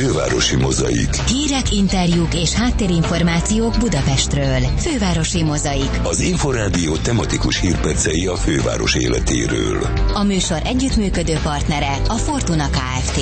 Fővárosi Mozaik. Hírek, interjúk és háttérinformációk Budapestről. Fővárosi Mozaik. Az Inforádió tematikus hírpercei a főváros életéről. A műsor együttműködő partnere a Fortuna Kft.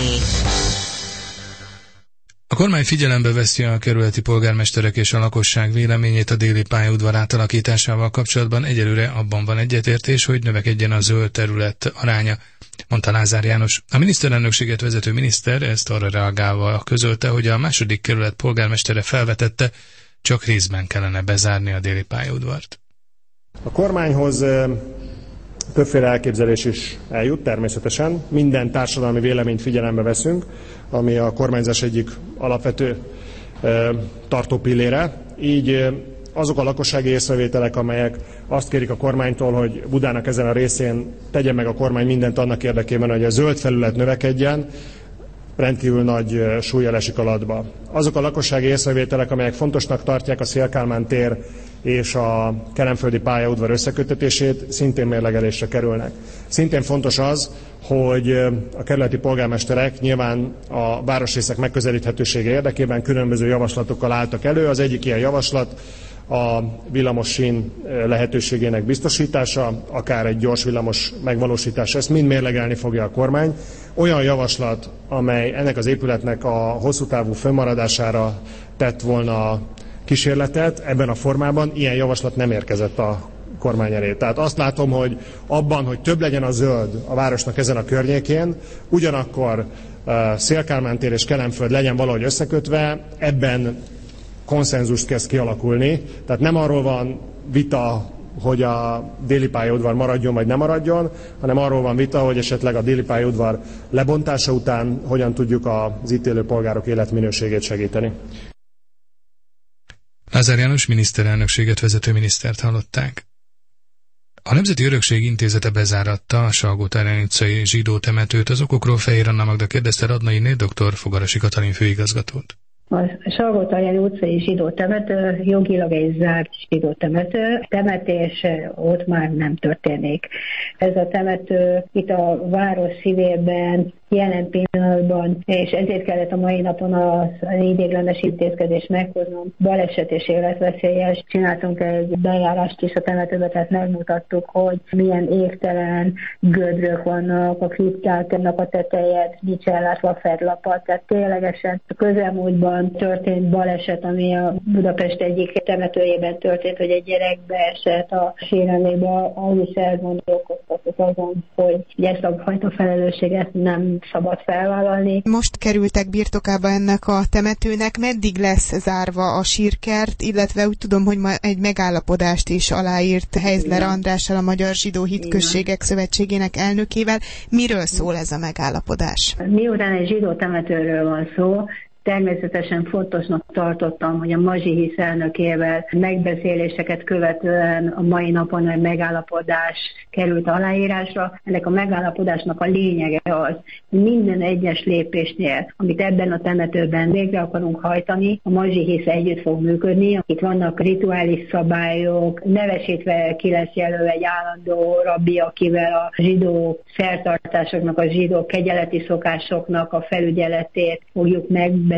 A kormány figyelembe veszi a kerületi polgármesterek és a lakosság véleményét a déli pályaudvar átalakításával kapcsolatban. Egyelőre abban van egyetértés, hogy növekedjen a zöld terület aránya, mondta Lázár János. A miniszterelnökséget vezető miniszter ezt arra reagálva közölte, hogy a második kerület polgármestere felvetette, csak részben kellene bezárni a déli pályaudvart. A kormányhoz többféle elképzelés is eljut, természetesen. Minden társadalmi véleményt figyelembe veszünk, ami a kormányzás egyik alapvető tartópillére. Így azok a lakossági észrevételek, amelyek azt kérik a kormánytól, hogy Budának ezen a részén tegye meg a kormány mindent annak érdekében, hogy a zöld felület növekedjen, rendkívül nagy súllyal esik alatba. Azok a lakossági észrevételek, amelyek fontosnak tartják a Széll-Kálmán tér és a kelenföldi pályaudvar összeköttetését, szintén mérlegelésre kerülnek. Szintén fontos az, hogy a kerületi polgármesterek nyilván a városrészek megközelíthetősége érdekében különböző javaslatokkal álltak elő. Az egyik ilyen javaslat a villamossín lehetőségének biztosítása, akár egy gyors villamos megvalósítása, ezt mind mérlegelni fogja a kormány. Olyan javaslat, amely ennek az épületnek a hosszú távú fönnmaradására tett volna kísérletet, ebben a formában ilyen javaslat nem érkezett a kormány elé. Tehát azt látom, hogy abban, hogy több legyen a zöld a városnak ezen a környékén, ugyanakkor Széll-Kálmán tér és Kelenföld legyen valahogy összekötve, ebben konszenzust kezd kialakulni. Tehát nem arról van vita, hogy a déli pályaudvar maradjon vagy nem maradjon, hanem arról van vita, hogy esetleg a déli pályaudvar lebontása után hogyan tudjuk az itt élő polgárok életminőségét segíteni. Lázár János miniszterelnökséget vezető minisztert hallották. A Nemzeti Örökség Intézete bezáratta a Salgótarján utcai zsidó temetőt. Az okokról Fehér Anna Magda kérdezte Radnainé dr. Fogarasi Katalin főigazgatót. A Salgótarján utcai zsidó temető jogilag egy zárt zsidó temető. Temetés ott már nem történik. Ez a temető itt a város szívében jelen pillanatban, és ezért kellett a mai napon az ideiglenes intézkedést meghoznom. Baleset és életveszélyes. Csináltunk egy bejárást is a temetőbe, tehát megmutattuk, hogy milyen égtelen gödrök vannak, a kriptáknak a teteje, nincs ellátva a fedlapat, tehát ténylegesen a közelmúltban történt baleset, ami a Budapest egyik temetőjében történt, hogy egy gyerek beesett a síremlékbe, az is elgondolkoztatott azon, hogy ezt a fajta felelősséget nem szabad felvállalni. Most kerültek birtokába ennek a temetőnek, meddig lesz zárva a sírkert, illetve úgy tudom, hogy ma egy megállapodást is aláírt Heizler Andrással, a Magyar Zsidó Hitközségek Szövetségének elnökével. Miről szól ez a megállapodás? Miután egy zsidó temetőről van szó, természetesen fontosnak tartottam, hogy a Mazsihisz elnökével megbeszéléseket követően a mai napon egy megállapodás került aláírásra. Ennek a megállapodásnak a lényege az, hogy minden egyes lépésnél, amit ebben a temetőben végre akarunk hajtani, a Mazsihisz együtt fog működni. Itt vannak rituális szabályok, nevesítve ki lesz jelölve egy állandó rabbi, akivel a zsidó szertartásoknak, a zsidó kegyeleti szokásoknak a felügyeletét fogjuk megbeszélni.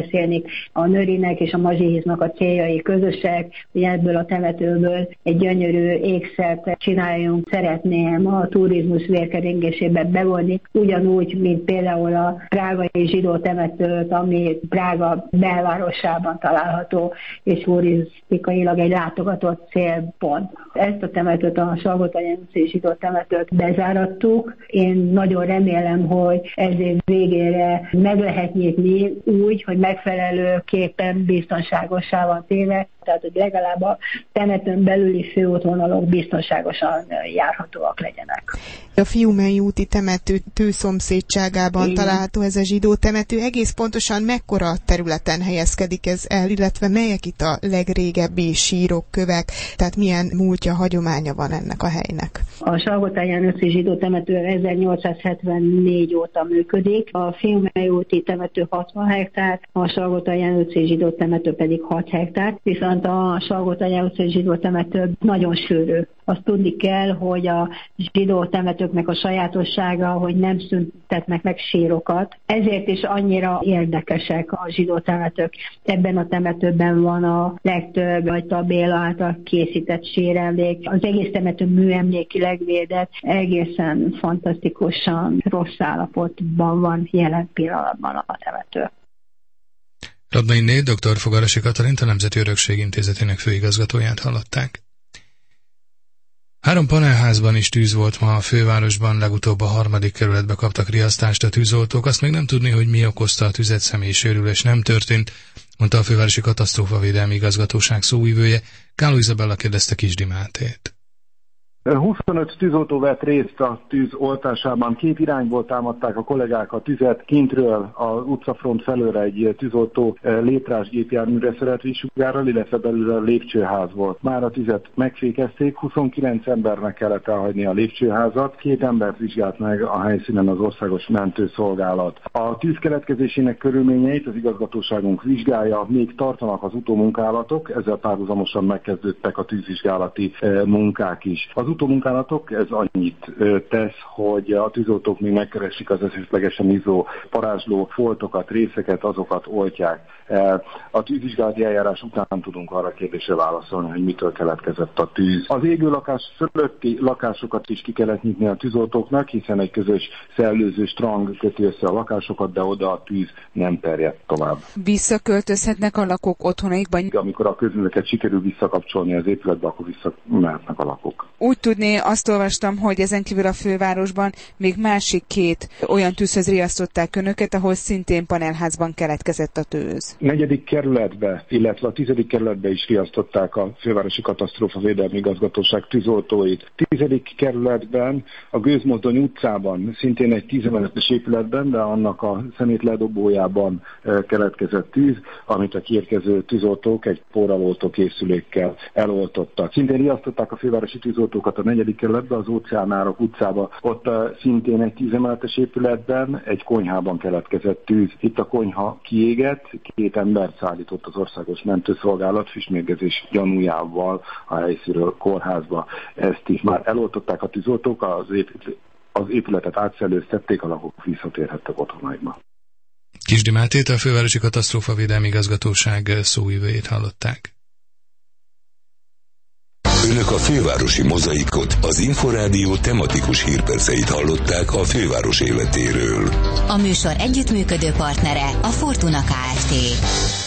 A Nörinek és a Mazsihisznak a céljai közösek, hogy ebből a temetőből egy gyönyörű ékszert csináljunk. Szeretném a turizmus vérkeringésébe bevonni, ugyanúgy, mint például a prágai zsidó temetőt, ami Prága belvárosában található, és turisztikailag egy látogatott célpont. Ezt a temetőt, a Salgótarján utcai zsidó temetőt bezárattuk. Én nagyon remélem, hogy ez év végére meg lehet nyitni úgy, hogy megfelelőképpen biztonságossá van téve, tehát hogy legalább a temetőn belüli főútvonalok biztonságosan járhatóak legyenek. A Fiumei úti temető szomszédságában található ez a zsidó temető. Egész pontosan mekkora területen helyezkedik ez el, illetve melyek itt a legrégebbi sírok, kövek, tehát milyen múltja, hagyománya van ennek a helynek? A Salgótarján utcai zsidó temető 1874 óta működik, a Fiumei úti temető 60 hektár, a Salgótarján utcai zsidó temető pedig 6 hektár, viszont viszont a Salgótarján utcai zsidó temető nagyon sűrű. Azt tudni kell, hogy a zsidó temetőknek a sajátossága, hogy nem szüntetnek meg sírokat. Ezért is annyira érdekesek a zsidó temetők. Ebben a temetőben van a legtöbb Ajta Béla által készített síremlék. Az egész temető műemlékileg védett, egészen fantasztikusan rossz állapotban van jelen pillanatban a temető. Radnai dr. Fogarasi Katalint, a Nemzeti Örökség Intézetének főigazgatóját hallották. 3 panelházban is tűz volt ma a fővárosban, legutóbb a 3. kerületbe kaptak riasztást a tűzoltók. Azt még nem tudni, hogy mi okozta a tüzet, személyi sérülés nem történt, mondta a Fővárosi Katasztrófavédelmi Igazgatóság szóvivője. Káló Izabella kérdezte Kisdi Mátét. 25 tűzoltó vett részt a tűz oltásában. 2 irányból támadták a kollégák a tüzet. Kintről az utcafront felőre egy tűzoltó létrásgépjárműre szerelt vízsugárral, illetve belül a lépcsőház volt. Már a tüzet megfékezték, 29 embernek kellett elhagyni a lépcsőházat, 2 embert vizsgált meg a helyszínen az Országos Mentőszolgálat. A tűz keletkezésének körülményeit az igazgatóságunk vizsgálja, még tartanak az utómunkálatok, ezzel párhuzamosan megkezdődtek a tűzvizsgálati munkák is. Az utómunkálatok, ez annyit tesz, hogy a tűzoltók még megkeresik az esetlegesen izzó parázsló foltokat, részeket, azokat oltják. A tűzvizsgálati eljárás után tudunk arra a kérdésre válaszolni, hogy mitől keletkezett a tűz. Az égő lakás fölötti lakásokat is ki kellett nyitni a tűzoltóknak, hiszen egy közös szellőző strang köti össze a lakásokat, de oda a tűz nem terjed tovább. Visszaköltözhetnek a lakók otthonaikban? Amikor a közműveket sikerül visszakapcsolni az épületbe, akkor visszamehetnek a lakók. Úgy tudni, azt olvastam, hogy ezen kívül a fővárosban még másik 2 olyan tűzhöz riasztották önöket, ahol szintén panelházban keletkezett a tűz. 4. kerületbe, illetve a 10. kerületbe is riasztották a Fővárosi Katasztrófavédelmi Igazgatóság tűzoltóit. 10. kerületben, a Gőzmozdony utcában, szintén egy 10 emeletes épületben, de annak a szemétledobójában keletkezett tűz, amit a kiérkező tűzoltók egy porraloltó készülékkel eloltottak. Szintén riasztották a fővárosi tűzoltókat a 4. kerületbe, az Óceánárok utcába. Ott szintén egy 10 emeletes épületben, egy konyhában keletkezett tűz. Itt a konyha kiégett, 2 embert szállított az Országos Mentőszolgálat füstmérgezés gyanújával a helyszínről kórházba. Ezt is már eloltották a tűzoltók, az épületet átszellőztették, a lakók visszatérhettek otthonaikba. Kisdi Mátét, a Fővárosi Katasztrófavédelmi Igazgatóság szóvivőjét hallották. Önök a Fővárosi Mozaikot, az Inforádió tematikus hírperceit hallották a főváros életéről. A műsor együttműködő partnere a Fortuna Kft.